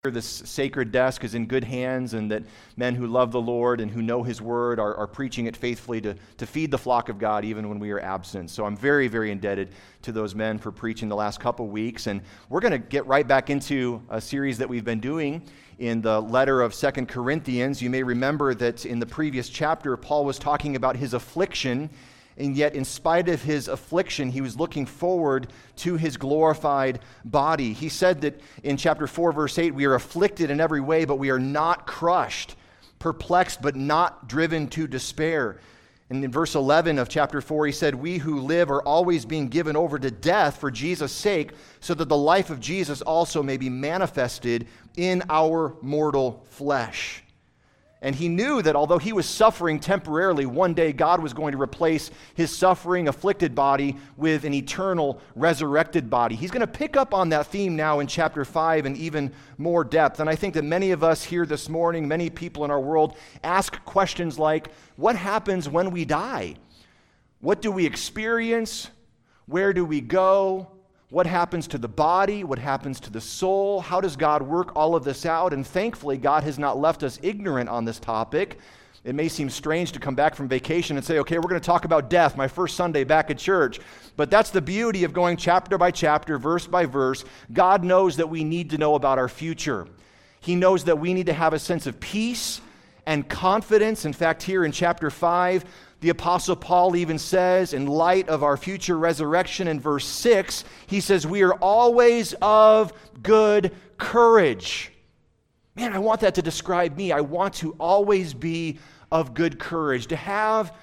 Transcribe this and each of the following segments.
this sacred desk is in good hands, and that men who love the Lord and who know His Word are preaching it faithfully to feed the flock of God even when we are absent. So I'm very, very indebted to those men for preaching the last couple weeks. And we're going to get right back into a series that we've been doing in the letter of 2 Corinthians. You may remember that in the previous chapter, Paul was talking about his affliction, and yet in spite of his affliction, he was looking forward to his glorified body. He said that in chapter 4, verse 8, we are afflicted in every way, but we are not crushed, perplexed, but not driven to despair. And in verse 11 of chapter 4, he said, we who live are always being given over to death for Jesus' sake, so that the life of Jesus also may be manifested in our mortal flesh. And he knew that although he was suffering temporarily, one day God was going to replace his suffering, afflicted body with an eternal, resurrected body. He's going to pick up on that theme now in chapter 5 in even more depth. And I think that many of us here this morning, many people in our world, ask questions like, what happens when we die? What do we experience? Where do we go? What happens to the body? What happens to the soul? How does God work all of this out? And thankfully, God has not left us ignorant on this topic. It may seem strange to come back from vacation and say, okay, we're going to talk about death, my first Sunday back at church. But that's the beauty of going chapter by chapter, verse by verse. God knows that we need to know about our future. He knows that we need to have a sense of peace and confidence. In fact, here in chapter 5, the Apostle Paul even says, in light of our future resurrection in verse 6, he says, we are always of good courage. Man, I want that to describe me. I want to always be of good courage, to have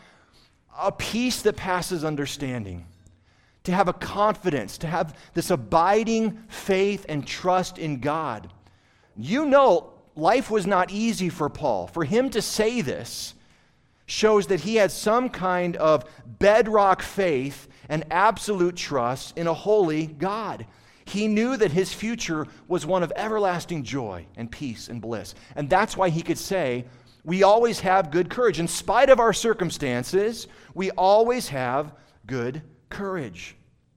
a peace that passes understanding, to have a confidence, to have this abiding faith and trust in God. You know, life was not easy for Paul. For him to say this shows that he had some kind of bedrock faith and absolute trust in a holy God. He knew that his future was one of everlasting joy and peace and bliss. And that's why he could say, we always have good courage. In spite of our circumstances, we always have good courage.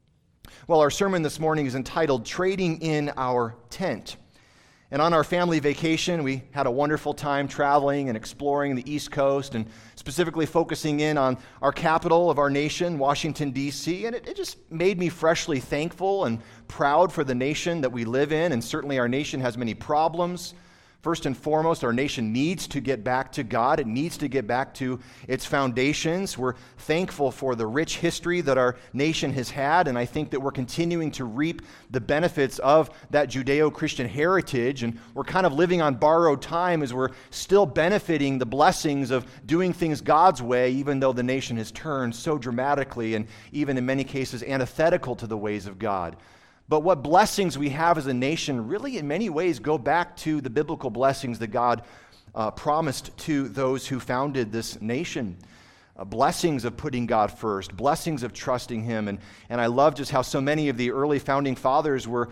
Well, our sermon this morning is entitled, Trading in Our Tent. And on our family vacation, we had a wonderful time traveling and exploring the East Coast and specifically focusing in on our capital of our nation, Washington, D.C. And it just made me freshly thankful and proud for the nation that we live in. And certainly our nation has many problems. First and foremost, our nation needs to get back to God. It needs to get back to its foundations. We're thankful for the rich history that our nation has had, and I think that we're continuing to reap the benefits of that Judeo-Christian heritage, and we're kind of living on borrowed time as we're still benefiting the blessings of doing things God's way, even though the nation has turned so dramatically and even in many cases antithetical to the ways of God. But what blessings we have as a nation really in many ways go back to the biblical blessings that God promised to those who founded this nation. Blessings of putting God first, blessings of trusting Him. And I love just how so many of the early founding fathers were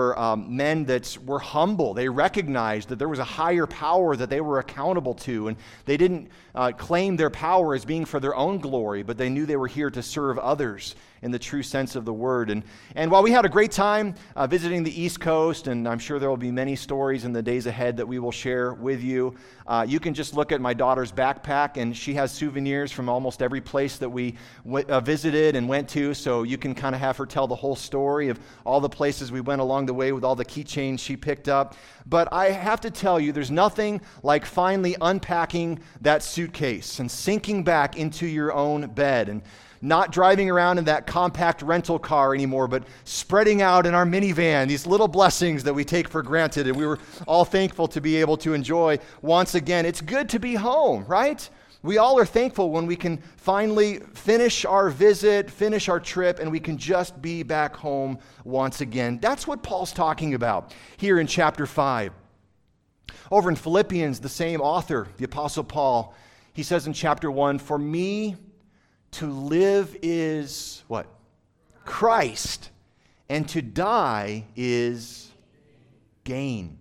men that were humble. They recognized that there was a higher power that they were accountable to. And they didn't claim their power as being for their own glory, but they knew they were here to serve others in the true sense of the word. And while we had a great time visiting the East Coast, and I'm sure there will be many stories in the days ahead that we will share with you, you can just look at my daughter's backpack, and she has souvenirs from almost every place that we visited and went to, so you can kind of have her tell the whole story of all the places we went along the way with all the keychains she picked up. But I have to tell you, there's nothing like finally unpacking that suitcase and sinking back into your own bed and not driving around in that compact rental car anymore, but spreading out in our minivan, these little blessings that we take for granted, and we were all thankful to be able to enjoy once again. It's good to be home, right? We all are thankful when we can finally finish our visit, finish our trip, and we can just be back home once again. That's what Paul's talking about here in chapter 5. Over in Philippians, the same author, the Apostle Paul, he says in chapter 1, for me, to live is what? Christ. And to die is gain.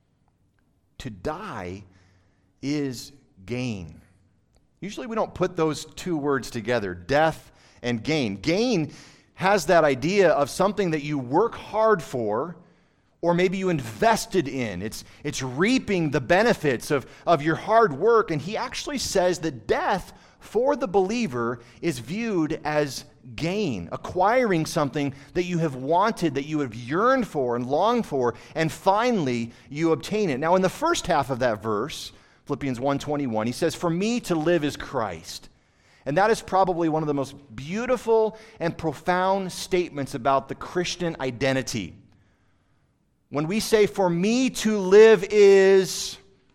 To die is gain. Usually we don't put those two words together, death and gain. Gain has that idea of something that you work hard for or maybe you invested in. It's reaping the benefits of your hard work. And he actually says that death for the believer is viewed as gain, acquiring something that you have wanted, that you have yearned for and longed for, and finally you obtain it. Now, in the first half of that verse, Philippians 1:21, he says, "For me to live is Christ." And that is probably one of the most beautiful and profound statements about the Christian identity. When we say, "For me to live is,"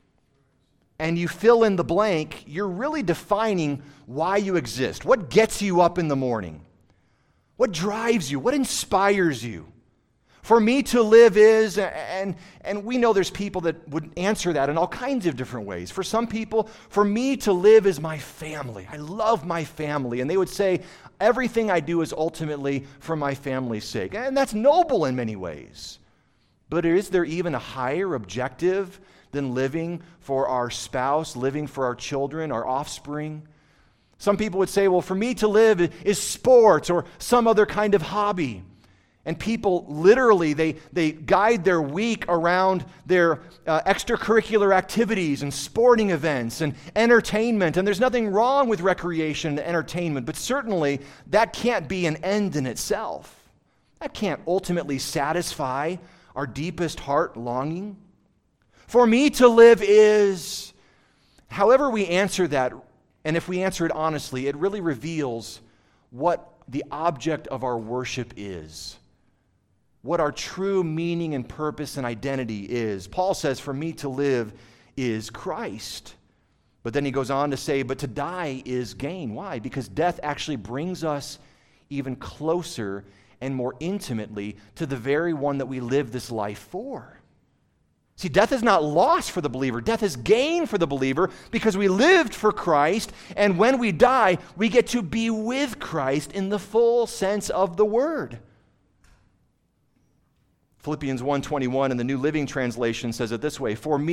and you fill in the blank, you're really defining why you exist. What gets you up in the morning? What drives you? What inspires you? For me to live is, and we know there's people that would answer that in all kinds of different ways. For some people, for me to live is my family. I love my family. And they would say, everything I do is ultimately for my family's sake. And that's noble in many ways. But is there even a higher objective than living for our spouse, living for our children, our offspring? Some people would say, well, for me to live is sports or some other kind of hobby. And people literally, they guide their week around their extracurricular activities and sporting events and entertainment. And there's nothing wrong with recreation and entertainment, but certainly that can't be an end in itself. That can't ultimately satisfy our deepest heart longing. For me to live is, however we answer that, and if we answer it honestly, it really reveals what the object of our worship is, what our true meaning and purpose and identity is. Paul says, for me to live is Christ. But then he goes on to say, but to die is gain. Why? Because death actually brings us even closer and more intimately to the very one that we live this life for. See, death is not loss for the believer. Death is gain for the believer because we lived for Christ, and when we die, we get to be with Christ in the full sense of the word. Philippians 1:21 in the New Living Translation says it this way, for to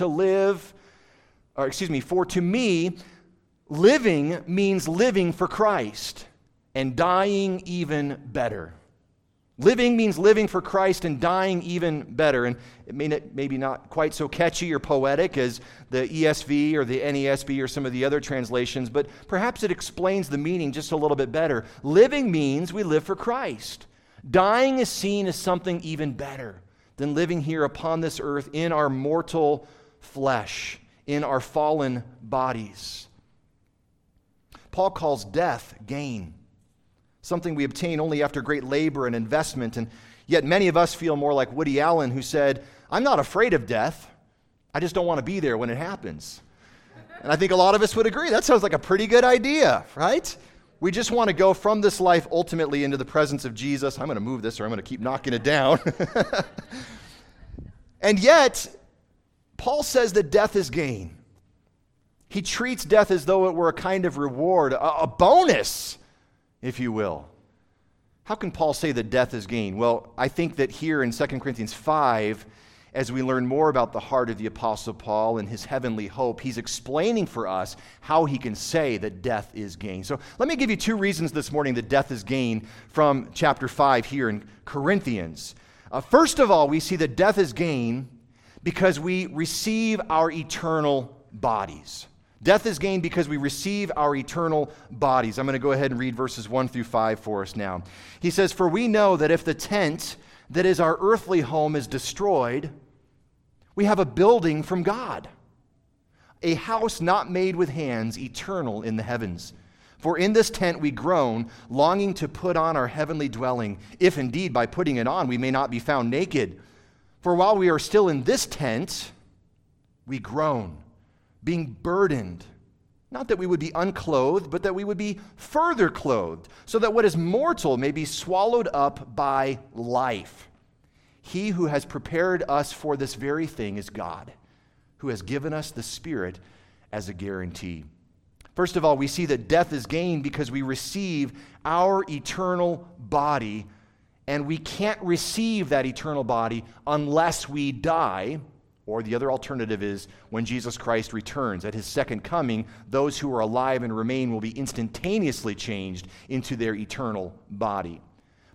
me, living means living for Christ and dying even better. Living means living for Christ and dying even better. And it may maybe not quite so catchy or poetic as the ESV or the NASB or some of the other translations, but perhaps it explains the meaning just a little bit better. Living means we live for Christ. Dying is seen as something even better than living here upon this earth in our mortal flesh, in our fallen bodies. Paul calls death gain, something we obtain only after great labor and investment, and yet many of us feel more like Woody Allen, who said, I'm not afraid of death, I just don't want to be there when it happens. And I think a lot of us would agree, that sounds like a pretty good idea, right? We just want to go from this life ultimately into the presence of Jesus. I'm going to move this or I'm going to keep knocking it down. And yet, Paul says that death is gain. He treats death as though it were a kind of reward, a bonus, if you will. How can Paul say that death is gain? Well, I think that here in 2 Corinthians 5, as we learn more about the heart of the Apostle Paul and his heavenly hope, he's explaining for us how he can say that death is gain. So let me give you two reasons this morning that death is gain from chapter 5 here in Corinthians. First of all, we see that death is gain because we receive our eternal bodies. Death is gain because we receive our eternal bodies. I'm going to go ahead and read verses 1 through 5 for us now. He says, for we know that if the tent that is our earthly home is destroyed, we have a building from God, a house not made with hands, eternal in the heavens. For in this tent we groan, longing to put on our heavenly dwelling, if indeed by putting it on we may not be found naked. For while we are still in this tent, we groan, being burdened, not that we would be unclothed, but that we would be further clothed, so that what is mortal may be swallowed up by life. He who has prepared us for this very thing is God, who has given us the Spirit as a guarantee. First of all, we see that death is gain because we receive our eternal body, and we can't receive that eternal body unless we die. Or the other alternative is when Jesus Christ returns. At his second coming, those who are alive and remain will be instantaneously changed into their eternal body.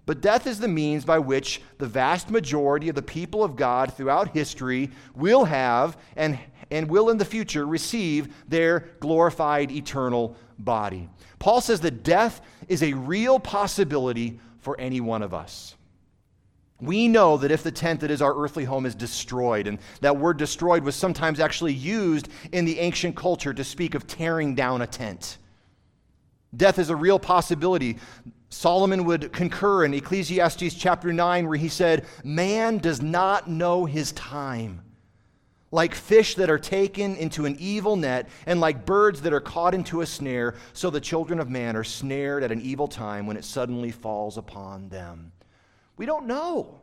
But death is the means by which the vast majority of the people of God throughout history will have and will in the future receive their glorified eternal body. Paul says that death is a real possibility for any one of us. We know that if the tent that is our earthly home is destroyed, and that word destroyed was sometimes actually used in the ancient culture to speak of tearing down a tent. Death is a real possibility. Solomon would concur in Ecclesiastes chapter 9 where he said, "Man does not know his time. Like fish that are taken into an evil net, and like birds that are caught into a snare, so the children of man are snared at an evil time when it suddenly falls upon them." We don't know.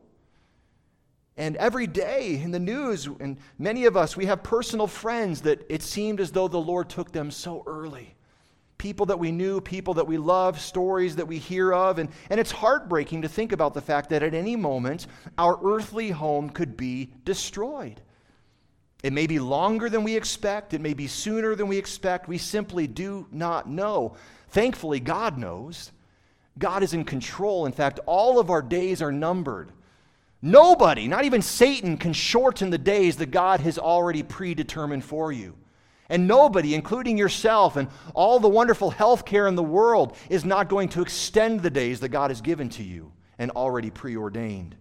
And every day in the news, and many of us, we have personal friends that it seemed as though the Lord took them so early. People that we knew, people that we love, stories that we hear of. And it's heartbreaking to think about the fact that at any moment, our earthly home could be destroyed. It may be longer than we expect. It may be sooner than we expect. We simply do not know. Thankfully, God knows. God is in control. In fact, all of our days are numbered. Nobody, not even Satan, can shorten the days that God has already predetermined for you. And nobody, including yourself and all the wonderful health care in the world, is not going to extend the days that God has given to you and already preordained.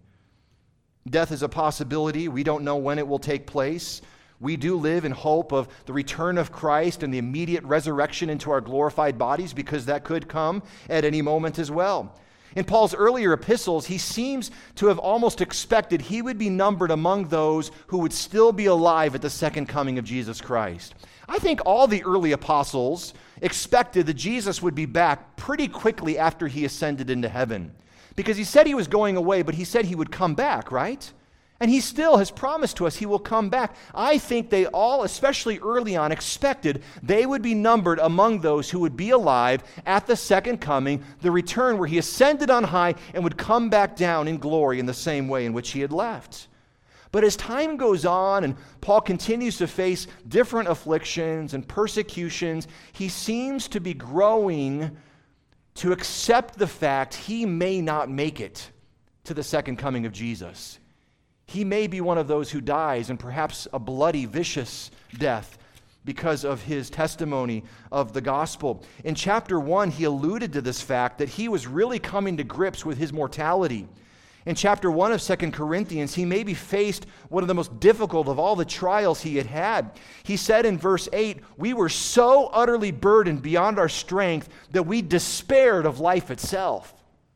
Death is a possibility. We don't know when it will take place. We do live in hope of the return of Christ and the immediate resurrection into our glorified bodies, because that could come at any moment as well. In Paul's earlier epistles, he seems to have almost expected he would be numbered among those who would still be alive at the second coming of Jesus Christ. I think all the early apostles expected that Jesus would be back pretty quickly after he ascended into heaven. Because he said he was going away, but he said he would come back, right? And he still has promised to us he will come back. I think they all, especially early on, expected they would be numbered among those who would be alive at the second coming, the return where he ascended on high and would come back down in glory in the same way in which he had left. But as time goes on and Paul continues to face different afflictions and persecutions, he seems to be growing to accept the fact he may not make it to the second coming of Jesus. He may be one of those who dies, and perhaps a bloody, vicious death because of his testimony of the gospel. In chapter 1, he alluded to this fact that he was really coming to grips with his mortality. In chapter 1 of 2 Corinthians, he maybe faced one of the most difficult of all the trials he had had. He said in verse 8, "We were so utterly burdened beyond our strength that we despaired of life itself."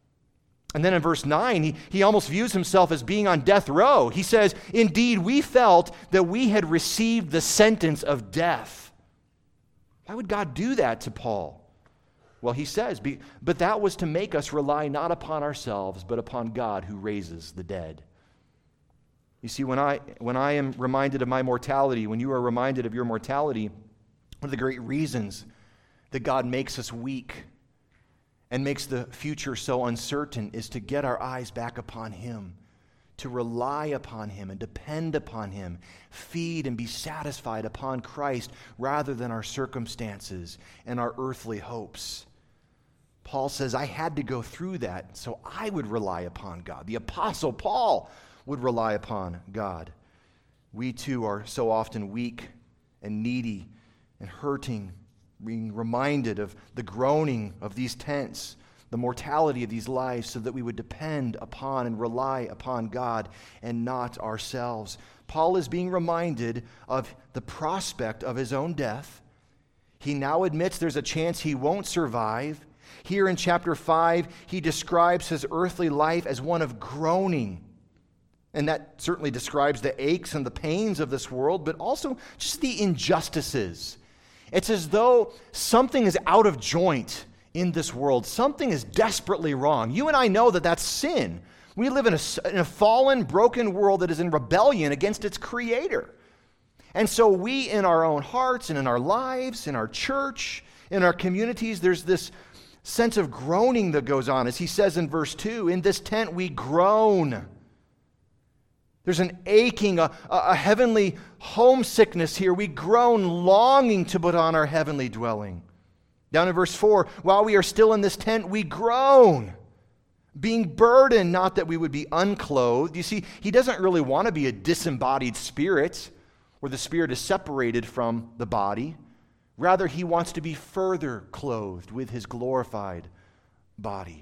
And then in verse 9, he almost views himself as being on death row. He says, "Indeed, we felt that we had received the sentence of death." Why would God do that to Paul? Well, he says, but that was to make us rely not upon ourselves, but upon God who raises the dead. You see, when I am reminded of my mortality, when you are reminded of your mortality, one of the great reasons that God makes us weak and makes the future so uncertain is to get our eyes back upon Him, to rely upon Him and depend upon Him, feed and be satisfied upon Christ rather than our circumstances and our earthly hopes. Paul says, I had to go through that so I would rely upon God. The Apostle Paul would rely upon God. We too are so often weak and needy and hurting, being reminded of the groaning of these tents, the mortality of these lives, so that we would depend upon and rely upon God and not ourselves. Paul is being reminded of the prospect of his own death. He now admits there's a chance he won't survive. Here in chapter 5, he describes his earthly life as one of groaning. And that certainly describes the aches and the pains of this world, but also just the injustices. It's as though something is out of joint in this world. Something is desperately wrong. You and I know that that's sin. We live in a fallen, broken world that is in rebellion against its creator. And so we, in our own hearts and in our lives, in our church, in our communities, there's this sense of groaning that goes on. As he says in verse 2, in this tent we groan. There's an aching, a heavenly homesickness here. We groan, longing to put on our heavenly dwelling. Down in verse 4, while we are still in this tent, we groan, being burdened, not that we would be unclothed. You see, he doesn't really want to be a disembodied spirit where the spirit is separated from the body. Rather, he wants to be further clothed with his glorified body.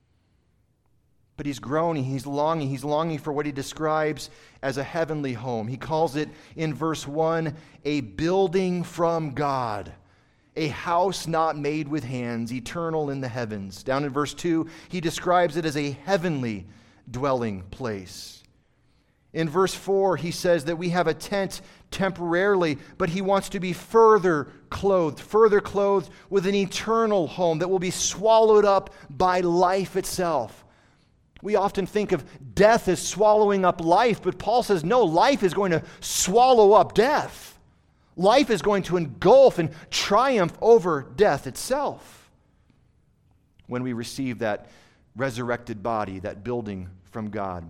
But he's groaning, he's longing for what he describes as a heavenly home. He calls it in verse 1, a building from God, a house not made with hands, eternal in the heavens. Down in verse 2, he describes it as a heavenly dwelling place. In verse 4, he says that we have a tent temporarily, but he wants to be further clothed with an eternal home that will be swallowed up by life itself. We often think of death as swallowing up life, but Paul says, no, life is going to swallow up death. Life is going to engulf and triumph over death itself when we receive that resurrected body, that building from God.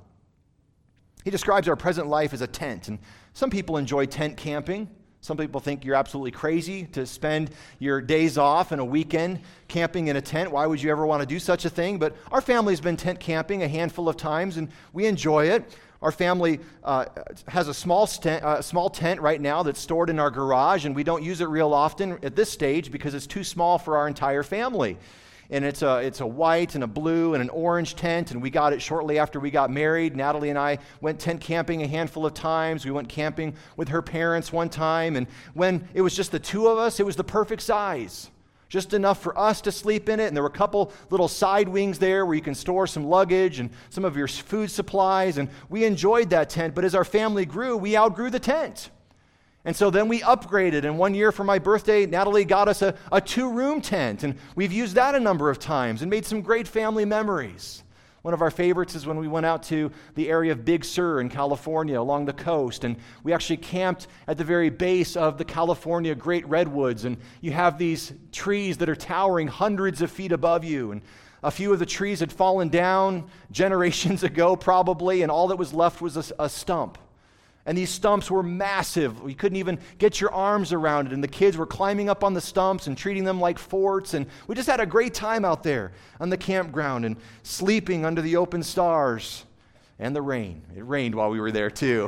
He describes our present life as a tent, and some people enjoy tent camping. Some people think you're absolutely crazy to spend your days off and a weekend camping in a tent. Why would you ever want to do such a thing? But our family's been tent camping a handful of times, and we enjoy it. Our family has a small tent right now that's stored in our garage, and we don't use it real often at this stage because it's too small for our entire family. And it's a white and a blue and an orange tent, and we got it shortly after we got married. Natalie and I went tent camping a handful of times. We went camping with her parents one time, and when it was just the two of us, it was the perfect size. Just enough for us to sleep in it, and there were a couple little side wings there where you can store some luggage and some of your food supplies, and we enjoyed that tent. But as our family grew, we outgrew the tent. And so then we upgraded, and one year for my birthday, Natalie got us a 2-room tent, and we've used that a number of times and made some great family memories. One of our favorites is when we went out to the area of Big Sur in California along the coast, and we actually camped at the very base of the California Great Redwoods, and you have these trees that are towering hundreds of feet above you, and a few of the trees had fallen down generations ago probably, and all that was left was a stump. And these stumps were massive. You couldn't even get your arms around it. And the kids were climbing up on the stumps and treating them like forts. And we just had a great time out there on the campground and sleeping under the open stars and the rain. It rained while we were there too.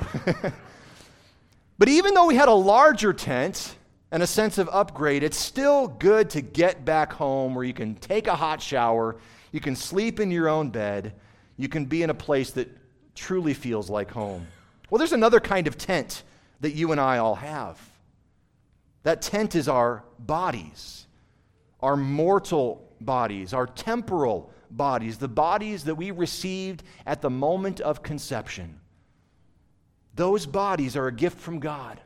But even though we had a larger tent and a sense of upgrade, it's still good to get back home where you can take a hot shower, you can sleep in your own bed, you can be in a place that truly feels like home. Well, there's another kind of tent that you and I all have. That tent is our bodies, our mortal bodies, our temporal bodies, the bodies that we received at the moment of conception. Those bodies are a gift from God.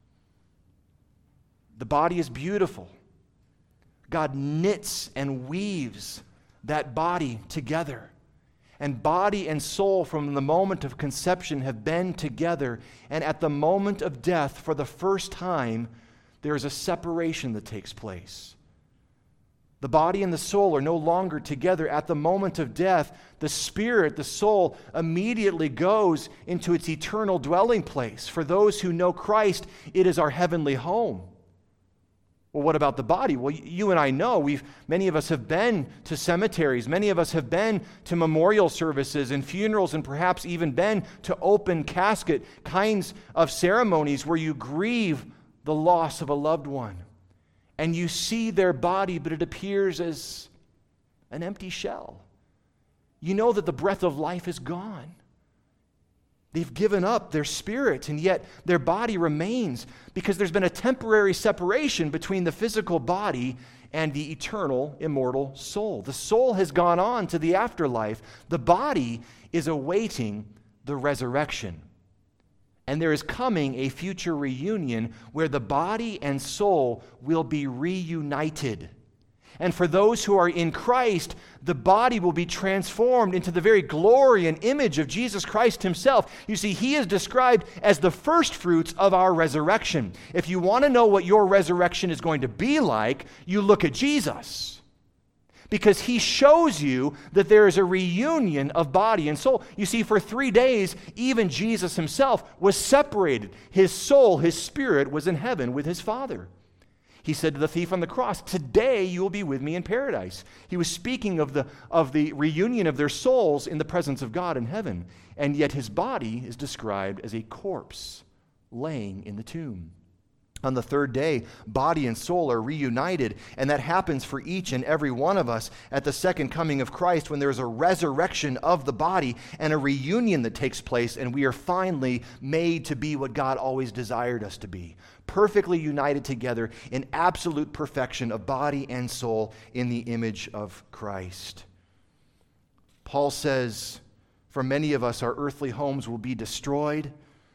The body is beautiful. God knits and weaves that body together. And body and soul from the moment of conception have been together. And at the moment of death, for the first time, there is a separation that takes place. The body and the soul are no longer together. At the moment of death, the spirit, the soul, immediately goes into its eternal dwelling place. For those who know Christ, it is our heavenly home. Well, what about the body? Well, you and I know, many of us have been to cemeteries, many of us have been to memorial services and funerals, and perhaps even been to open casket kinds of ceremonies where you grieve the loss of a loved one. And you see their body, but it appears as an empty shell. You know that the breath of life is gone. They've given up their spirit, and yet their body remains because there's been a temporary separation between the physical body and the eternal, immortal soul. The soul has gone on to the afterlife. The body is awaiting the resurrection. And there is coming a future reunion where the body and soul will be reunited. And for those who are in Christ, the body will be transformed into the very glory and image of Jesus Christ himself. You see, he is described as the first fruits of our resurrection. If you want to know what your resurrection is going to be like, you look at Jesus. Because he shows you that there is a reunion of body and soul. You see, for 3 days, even Jesus himself was separated. His soul, his spirit was in heaven with his Father. He said to the thief on the cross, "Today you will be with me in paradise." He was speaking of the reunion of their souls in the presence of God in heaven. And yet his body is described as a corpse laying in the tomb. On the third day, body and soul are reunited, and that happens for each and every one of us at the second coming of Christ, when there is a resurrection of the body and a reunion that takes place, and we are finally made to be what God always desired us to be, perfectly united together in absolute perfection of body and soul in the image of Christ. Paul says, for many of us, our earthly homes will be destroyed.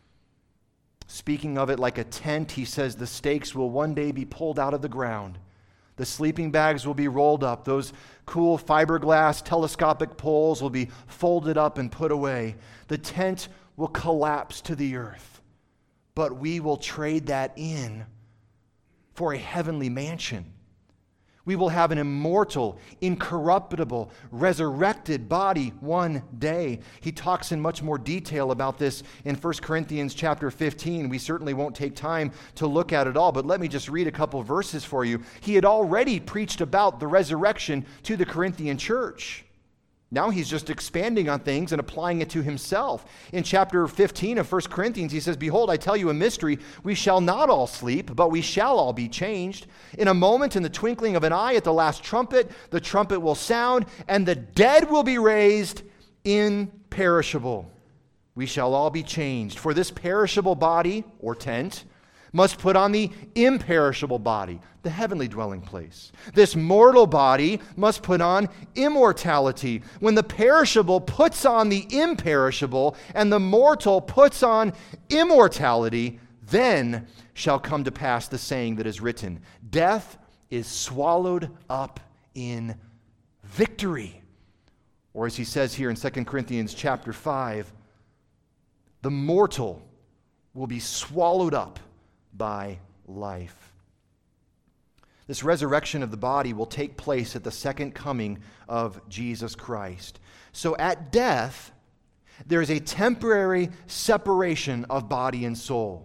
Speaking of it like a tent, he says the stakes will one day be pulled out of the ground. The sleeping bags will be rolled up. Those cool fiberglass telescopic poles will be folded up and put away. The tent will collapse to the earth. But we will trade that in for a heavenly mansion. We will have an immortal, incorruptible, resurrected body one day. He talks in much more detail about this in 1 Corinthians chapter 15. We certainly won't take time to look at it all, but let me just read a couple verses for you. He had already preached about the resurrection to the Corinthian church. Now he's just expanding on things and applying it to himself. In chapter 15 of 1 Corinthians, he says, "Behold, I tell you a mystery. We shall not all sleep, but we shall all be changed. In a moment, in the twinkling of an eye, at the last trumpet, the trumpet will sound, and the dead will be raised imperishable. We shall all be changed. For this perishable body, or tent, must put on the imperishable body, the heavenly dwelling place. This mortal body must put on immortality. When the perishable puts on the imperishable, and the mortal puts on immortality, then shall come to pass the saying that is written, death is swallowed up in victory." Or as he says here in 2 Corinthians chapter 5, the mortal will be swallowed up by life. This resurrection of the body will take place at the second coming of Jesus Christ. So at death, there is a temporary separation of body and soul.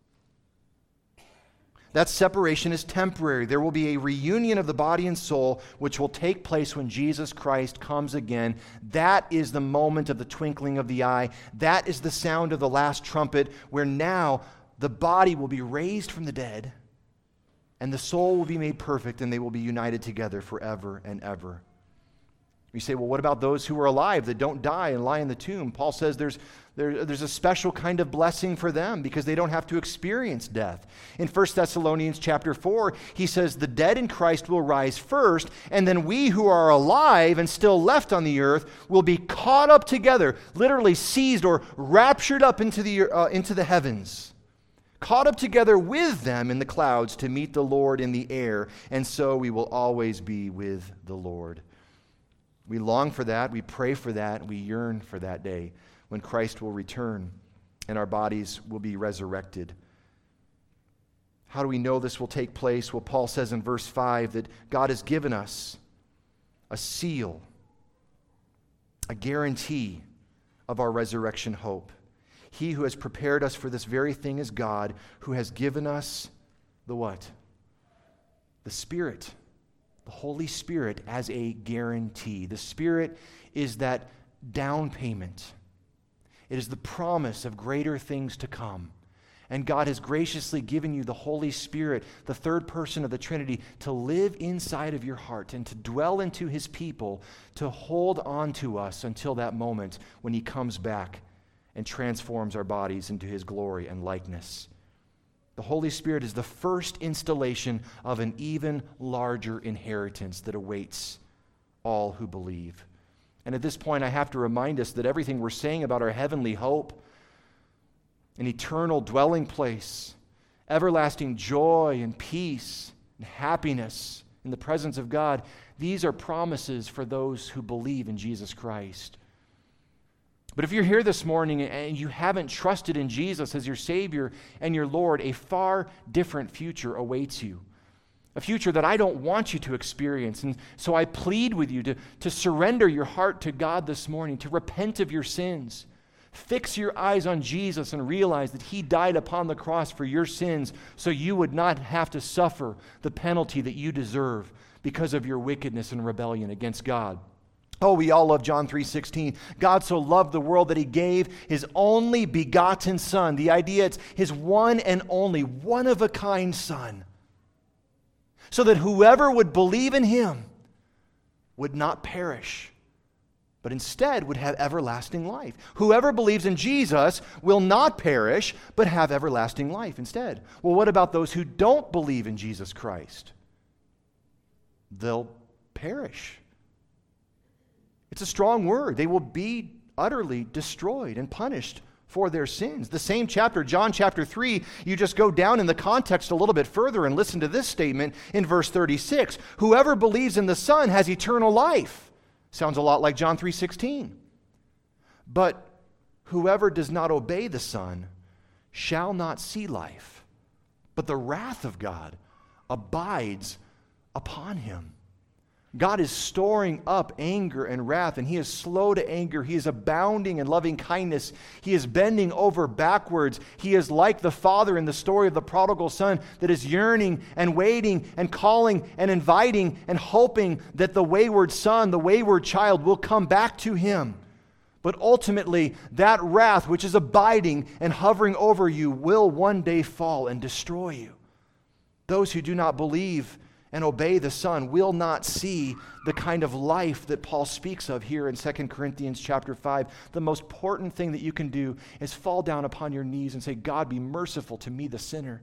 That separation is temporary. There will be a reunion of the body and soul, which will take place when Jesus Christ comes again. That is the moment of the twinkling of the eye. That is the sound of the last trumpet, where now the body will be raised from the dead, and the soul will be made perfect, and they will be united together forever and ever. You say, well, what about those who are alive that don't die and lie in the tomb? Paul says there's a special kind of blessing for them because they don't have to experience death. In 1 Thessalonians chapter 4, he says the dead in Christ will rise first, and then we who are alive and still left on the earth will be caught up together, literally seized or raptured up into the heavens. Caught up together with them in the clouds to meet the Lord in the air, and so we will always be with the Lord. We long for that, we pray for that, we yearn for that day when Christ will return and our bodies will be resurrected. How do we know this will take place? Well, Paul says in verse 5 that God has given us a seal, a guarantee of our resurrection hope. He who has prepared us for this very thing is God, who has given us the what? The Spirit. The Holy Spirit as a guarantee. The Spirit is that down payment. It is the promise of greater things to come. And God has graciously given you the Holy Spirit, the third person of the Trinity, to live inside of your heart and to dwell into His people, to hold on to us until that moment when He comes back and transforms our bodies into His glory and likeness. The Holy Spirit is the first installation of an even larger inheritance that awaits all who believe. And at this point, I have to remind us that everything we're saying about our heavenly hope, an eternal dwelling place, everlasting joy and peace and happiness in the presence of God, these are promises for those who believe in Jesus Christ. But if you're here this morning and you haven't trusted in Jesus as your Savior and your Lord, a far different future awaits you. A future that I don't want you to experience. And so I plead with you to surrender your heart to God this morning, to repent of your sins, Fix your eyes on Jesus and realize that he died upon the cross for your sins so you would not have to suffer the penalty that you deserve because of your wickedness and rebellion against God. Oh, we all love John 3:16. God so loved the world that he gave his only begotten Son. The idea, it's his one and only, one-of-a-kind Son. So that whoever would believe in him would not perish, but instead would have everlasting life. Whoever believes in Jesus will not perish, but have everlasting life instead. Well, what about those who don't believe in Jesus Christ? They'll perish. It's a strong word. They will be utterly destroyed and punished for their sins. The same chapter, John chapter 3, you just go down in the context a little bit further and listen to this statement in verse 36. Whoever believes in the Son has eternal life. Sounds a lot like John 3:16. But whoever does not obey the Son shall not see life, but the wrath of God abides upon him. God is storing up anger and wrath, and he is slow to anger. He is abounding in loving kindness. He is bending over backwards. He is like the father in the story of the prodigal son that is yearning and waiting and calling and inviting and hoping that the wayward son, the wayward child will come back to him. But ultimately, that wrath which is abiding and hovering over you will one day fall and destroy you. Those who do not believe and obey the Son will not see the kind of life that Paul speaks of here in 2 Corinthians chapter 5. The most important thing that you can do is fall down upon your knees and say, God, be merciful to me, the sinner.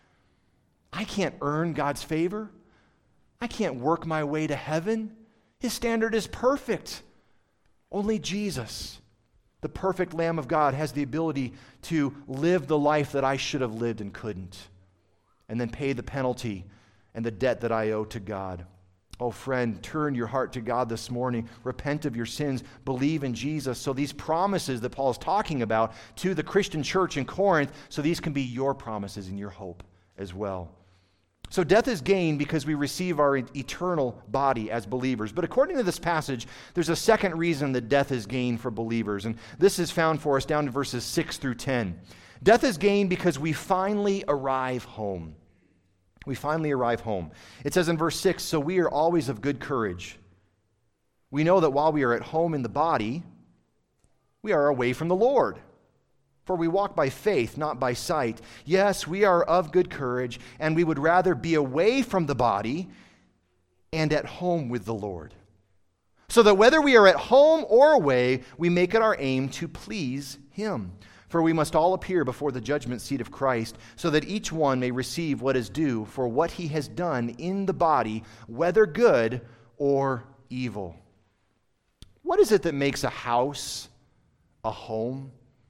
I can't earn God's favor. I can't work my way to heaven. His standard is perfect. Only Jesus, the perfect Lamb of God, has the ability to live the life that I should have lived and couldn't, and then pay the penalty and the debt that I owe to God. Oh, friend, turn your heart to God this morning. Repent of your sins. Believe in Jesus. So these promises that Paul is talking about to the Christian church in Corinth, so these can be your promises and your hope as well. So death is gain because we receive our eternal body as believers. But according to this passage, there's a second reason that death is gain for believers. And this is found for us down in verses 6 through 10. Death is gain because we finally arrive home. We finally arrive home. It says in verse 6, so we are always of good courage. We know that while we are at home in the body, we are away from the Lord. For we walk by faith, not by sight. Yes, we are of good courage, and we would rather be away from the body and at home with the Lord. So that whether we are at home or away, we make it our aim to please him. For we must all appear before the judgment seat of Christ, so that each one may receive what is due for what he has done in the body, whether good or evil. What is it that makes a house a home?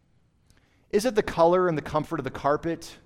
Is it the color and the comfort of the carpet?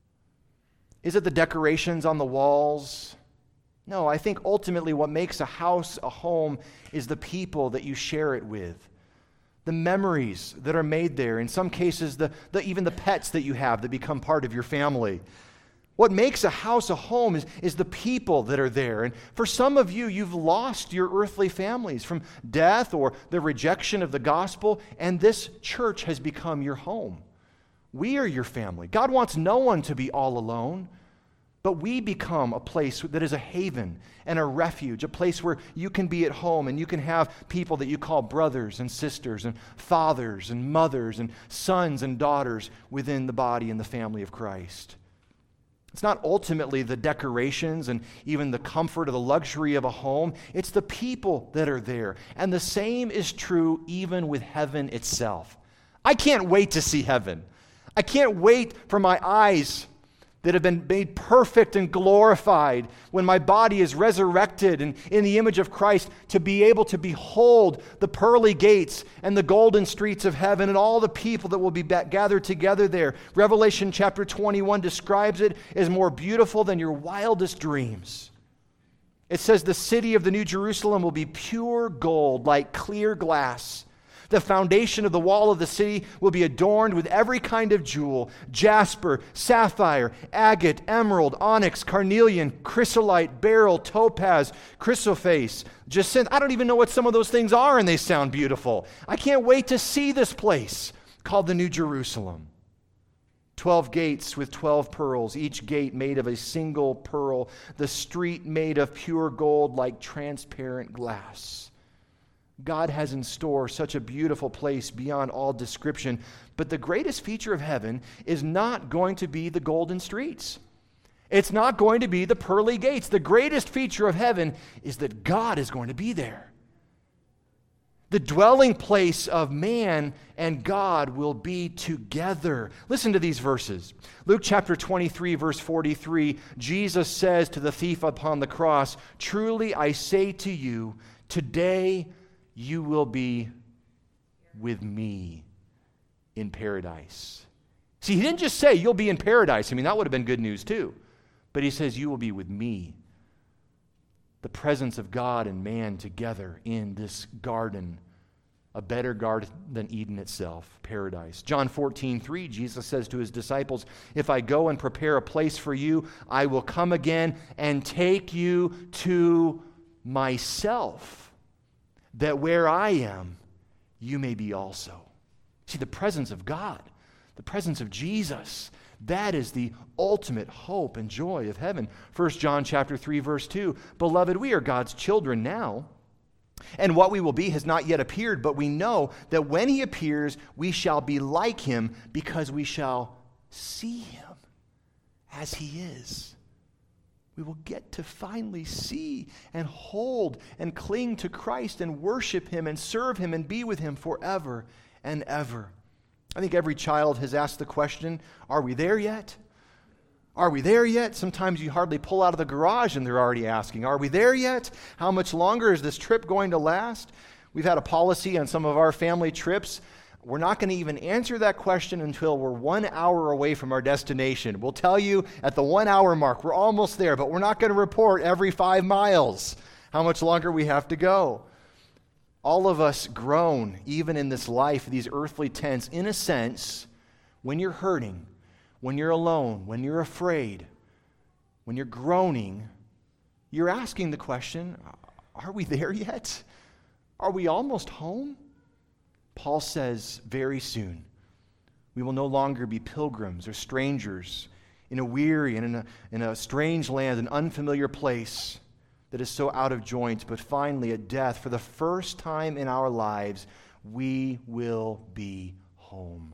Is it the decorations on the walls? No, I think ultimately what makes a house a home is the people that you share it with. The memories that are made there. In some cases, even the pets that you have that become part of your family. What makes a house a home is the people that are there. And for some of you, you've lost your earthly families from death or the rejection of the gospel, and this church has become your home. We are your family. God wants no one to be all alone, but we become a place that is a haven and a refuge, a place where you can be at home and you can have people that you call brothers and sisters and fathers and mothers and sons and daughters within the body and the family of Christ. It's not ultimately the decorations and even the comfort or the luxury of a home. It's the people that are there. And the same is true even with heaven itself. I can't wait to see heaven. I can't wait for my eyes that have been made perfect and glorified when my body is resurrected and in the image of Christ, to be able to behold the pearly gates and the golden streets of heaven and all the people that will be gathered together there. Revelation chapter 21 describes it as more beautiful than your wildest dreams. It says the city of the New Jerusalem will be pure gold, like clear glass. The foundation of the wall of the city will be adorned with every kind of jewel: jasper, sapphire, agate, emerald, onyx, carnelian, chrysolite, beryl, topaz, chrysoprase, jacinth. I don't even know what some of those things are, and they sound beautiful. I can't wait to see this place. called the New Jerusalem. 12 gates with 12 pearls, each gate made of a single pearl, the street made of pure gold like transparent glass. God has in store such a beautiful place beyond all description, but the greatest feature of heaven is not going to be the golden streets. It's not going to be the pearly gates. The greatest feature of heaven is that God is going to be there. The dwelling place of man and God will be together. Listen to these verses. Luke chapter 23, verse 43, Jesus says to the thief upon the cross, "Truly I say to you, today you will be with me in paradise." See, he didn't just say you'll be in paradise. I mean, that would have been good news too. But he says you will be with me. The presence of God and man together in this garden, a better garden than Eden itself, paradise. John 14:3, Jesus says to his disciples, "If I go and prepare a place for you, I will come again and take you to myself, that where I am, you may be also." See, the presence of God, the presence of Jesus, that is the ultimate hope and joy of heaven. 1 John chapter 3, verse 2, "Beloved, we are God's children now, and what we will be has not yet appeared, but we know that when he appears, we shall be like him, because we shall see him as he is." We will get to finally see and hold and cling to Christ and worship him and serve him and be with him forever and ever. I think every child has asked the question, are we there yet? Are we there yet? Sometimes you hardly pull out of the garage and they're already asking, are we there yet? How much longer is this trip going to last? We've had a policy on some of our family trips. We're not going to even answer that question until we're 1 hour away from our destination. We'll tell you at the 1 hour mark, we're almost there, but we're not going to report every 5 miles how much longer we have to go. All of us groan, even in this life, these earthly tents, in a sense, when you're hurting, when you're alone, when you're afraid, when you're groaning, you're asking the question, are we there yet? Are we almost home? Paul says very soon, we will no longer be pilgrims or strangers in a weary and in a strange land, an unfamiliar place that is so out of joint, but finally at death, for the first time in our lives, we will be home.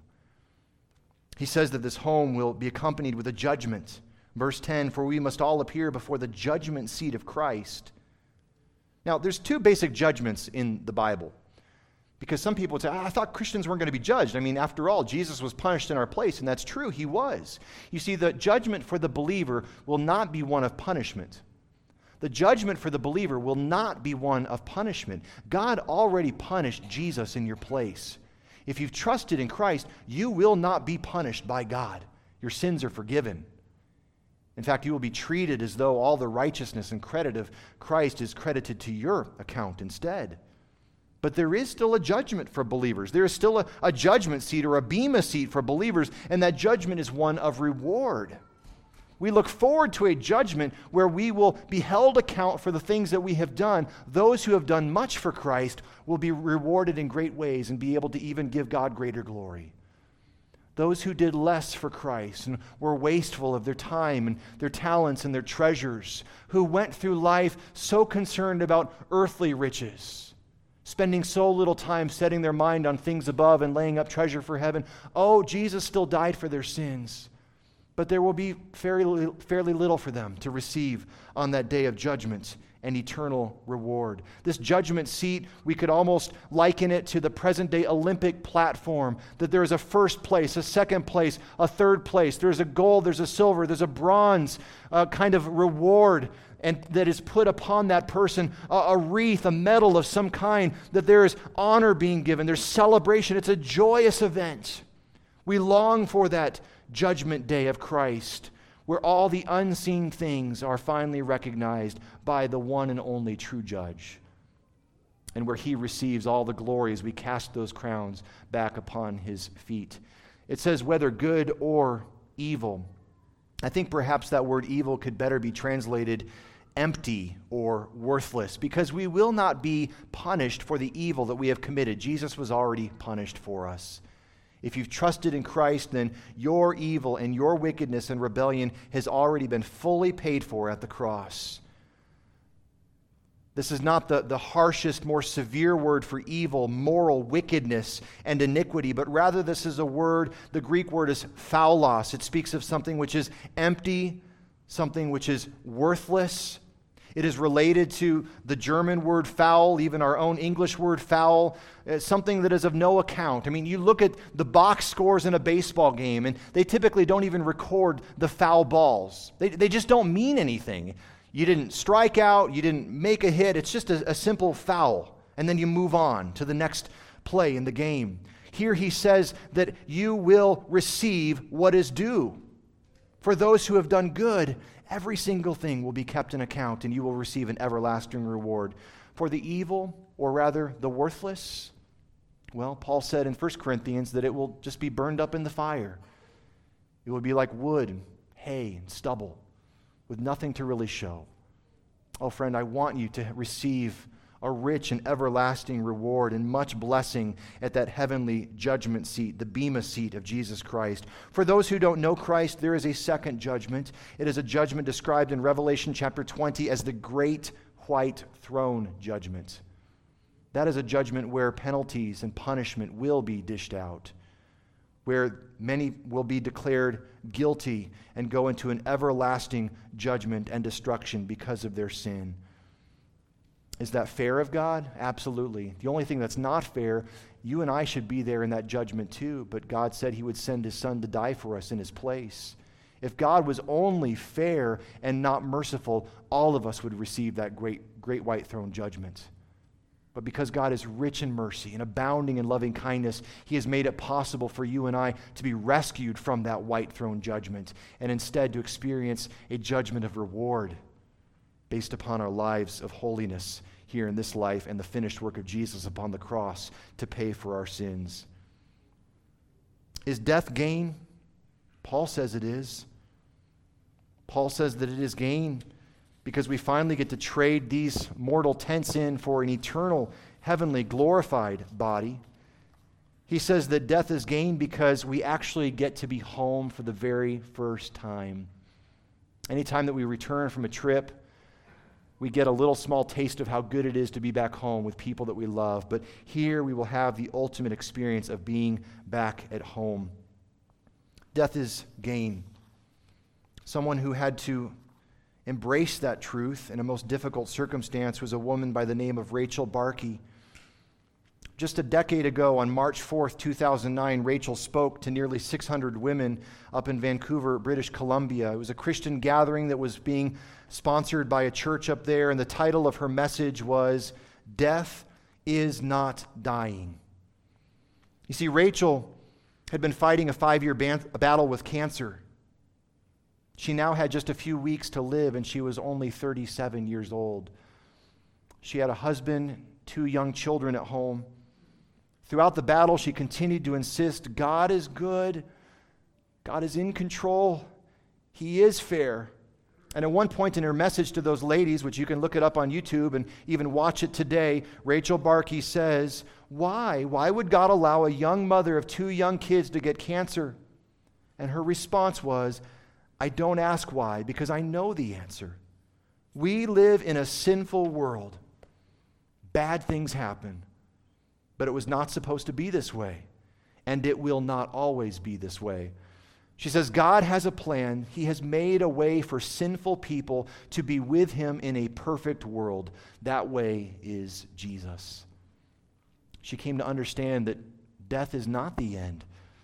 He says that this home will be accompanied with a judgment. Verse 10, "For we must all appear before the judgment seat of Christ." Now, there's 2 basic judgments in the Bible. Because some people would say, I thought Christians weren't going to be judged. I mean, after all, Jesus was punished in our place, and that's true, he was. You see, the judgment for the believer will not be one of punishment. The judgment for the believer will not be one of punishment. God already punished Jesus in your place. If you've trusted in Christ, you will not be punished by God. Your sins are forgiven. In fact, you will be treated as though all the righteousness and credit of Christ is credited to your account instead. But there is still a judgment for believers. There is still a judgment seat or a bema seat for believers, and that judgment is one of reward. We look forward to a judgment where we will be held account for the things that we have done. Those who have done much for Christ will be rewarded in great ways and be able to even give God greater glory. Those who did less for Christ and were wasteful of their time and their talents and their treasures, who went through life so concerned about earthly riches, spending so little time setting their mind on things above and laying up treasure for heaven. Oh, Jesus still died for their sins. But there will be fairly little for them to receive on that day of judgment and eternal reward. This judgment seat, we could almost liken it to the present-day Olympic platform, that there is a first place, a second place, a third place. There's a gold, there's a silver, there's a bronze kind of reward, and that is put upon that person, a wreath, a medal of some kind, that there is honor being given, there's celebration. It's a joyous event. We long for that judgment day of Christ, where all the unseen things are finally recognized by the one and only true judge, and where he receives all the glory as we cast those crowns back upon his feet. It says whether good or evil. I think perhaps that word evil could better be translated empty or worthless, because we will not be punished for the evil that we have committed. Jesus was already punished for us. If you've trusted in Christ, then your evil and your wickedness and rebellion has already been fully paid for at the cross. This is not the harshest, more severe word for evil, moral wickedness, and iniquity, but rather this is a word, the Greek word is phaulos. It speaks of something which is empty, something which is worthless. It is related to the German word foul, even our own English word foul, something that is of no account. I mean, you look at the box scores in a baseball game, and they typically don't even record the foul balls. They just don't mean anything. You didn't strike out, you didn't make a hit, it's just a simple foul. And then you move on to the next play in the game. Here he says that you will receive what is due. For those who have done good, every single thing will be kept in account, and you will receive an everlasting reward. For the evil, or rather the worthless, well, Paul said in 1 Corinthians that it will just be burned up in the fire. It will be like wood, hay, and stubble, with nothing to really show. Oh, friend, I want you to receive a rich and everlasting reward and much blessing at that heavenly judgment seat, the bema seat of Jesus Christ. For those who don't know Christ, there is a second judgment. It is a judgment described in Revelation chapter 20 as the great white throne judgment. That is a judgment where penalties and punishment will be dished out, where many will be declared guilty and go into an everlasting judgment and destruction because of their sin. Is that fair of God? Absolutely. The only thing that's not fair, you and I should be there in that judgment too, but God said he would send his son to die for us in his place. If God was only fair and not merciful, all of us would receive that great white throne judgment. But because God is rich in mercy and abounding in loving kindness, he has made it possible for you and I to be rescued from that white throne judgment and instead to experience a judgment of reward based upon our lives of holiness here in this life and the finished work of Jesus upon the cross to pay for our sins. Is death gain? Paul says it is. Paul says that it is gain because we finally get to trade these mortal tents in for an eternal, heavenly, glorified body. He says that death is gain because we actually get to be home for the very first time. Anytime that we return from a trip, we get a little small taste of how good it is to be back home with people that we love. But here we will have the ultimate experience of being back at home. Death is gain. Someone who had to embrace that truth in a most difficult circumstance was a woman by the name of Rachel Barkey. Just a decade ago, on March 4th, 2009, Rachel spoke to nearly 600 women up in Vancouver, British Columbia. It was a Christian gathering that was being sponsored by a church up there, and the title of her message was, "Death is Not Dying." You see, Rachel had been fighting a 5-year battle with cancer. She now had just a few weeks to live, and she was only 37 years old. She had a husband, 2 young children at home. Throughout the battle, she continued to insist, God is good, God is in control, he is fair. And at one point in her message to those ladies, which you can look it up on YouTube and even watch it today, Rachel Barkey says, why would God allow a young mother of 2 young kids to get cancer? And her response was, I don't ask why, because I know the answer. We live in a sinful world. Bad things happen. But it was not supposed to be this way. And it will not always be this way. She says, God has a plan. He has made a way for sinful people to be with him in a perfect world. That way is Jesus. She came to understand that death is not the end.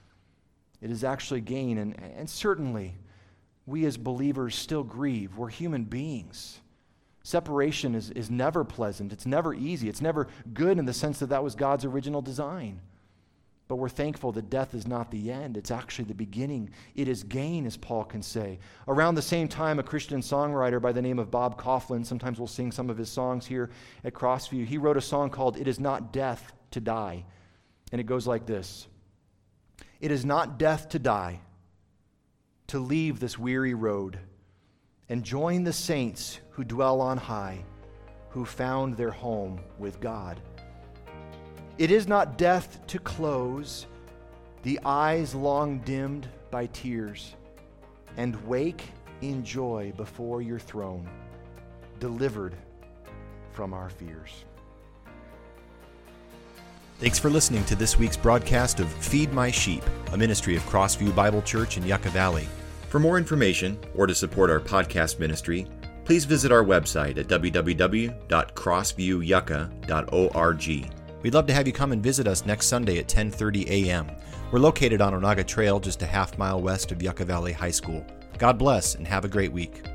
It is actually gain. And certainly, we as believers still grieve. We're human beings. Separation is never pleasant. It's never easy. It's never good in the sense that that was God's original design. But we're thankful that death is not the end. It's actually the beginning. It is gain, as Paul can say. Around the same time, a Christian songwriter by the name of Bob Kauflin, sometimes we'll sing some of his songs here at Crossview, he wrote a song called It Is Not Death to Die. And it goes like this. It is not death to die, to leave this weary road and join the saints who dwell on high, who found their home with God. It is not death to close, the eyes long dimmed by tears, and wake in joy before your throne, delivered from our fears. Thanks for listening to this week's broadcast of Feed My Sheep, a ministry of Crossview Bible Church in Yucca Valley. For more information or to support our podcast ministry, please visit our website at www.crossviewyucca.org. We'd love to have you come and visit us next Sunday at 10:30 a.m. We're located on Onaga Trail, just a half mile west of Yucca Valley High School. God bless and have a great week.